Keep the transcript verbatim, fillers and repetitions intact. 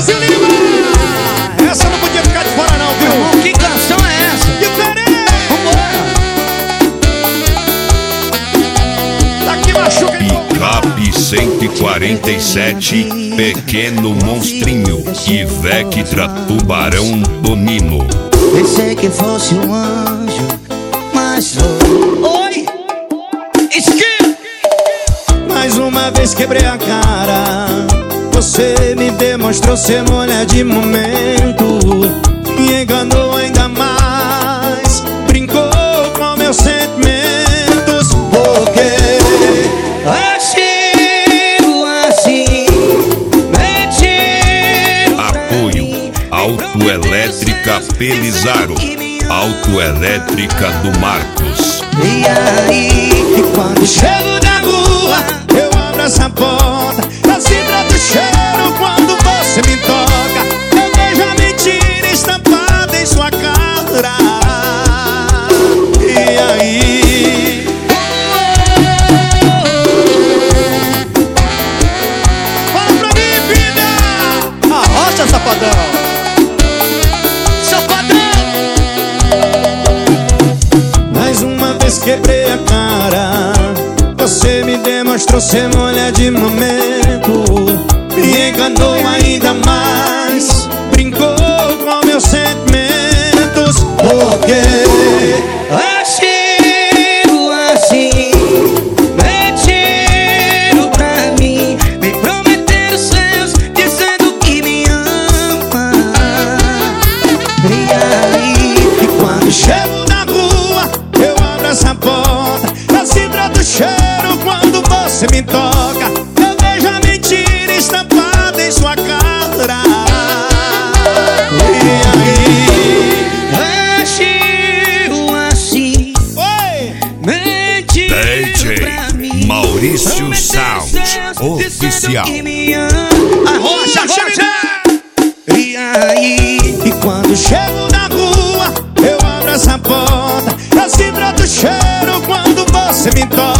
Brasil Lima! Essa não podia ficar de fora não, viu? Irmão, que canção é essa? Diferente! Vambora! Daqui machuca em Picape cento e quarenta e sete, Pequeno Monstrinho e Vectra Tubarão do Nino. Pensei que fosse um anjo, mas sou. Oi! Esquina! Mais uma vez quebrei a cara. Você me demonstrou ser mulher de momento. Me enganou ainda mais. Brincou com meus sentimentos. Porque Agiu assim, mentiu. Apoio Autoelétrica Pelizaro, Autoelétrica do Marcos. E aí, e quando chego na rua, eu abro essa porta, assim trato o cheiro quando você me toca. Eu vejo a mentira estampada em sua cara. E aí? Fala pra mim, vida! Arrocha, safadão! safadão! Mais uma vez quebrei a cara. Você me demonstrou ser mulher de momento. Me enganou ainda mais. Brincou com meus sentimentos. Porque Agiu assim, mentiu pra mim. Me prometendo céus, dizendo que me ama. E aí, e quando chego na rua, eu abro essa porta, assim trato o cheiro quando você me toca. Eu vejo a mentira estampada em sua cara. E aí? agiu assim, Oi! mentiu D J pra mim. Maurício Prometendo Sound céus, Oficial. dizendo que me ama. Arrocha, arrocha! E aí, E quando chego na rua, eu abro essa porta, assim trato o cheiro quando você me toca.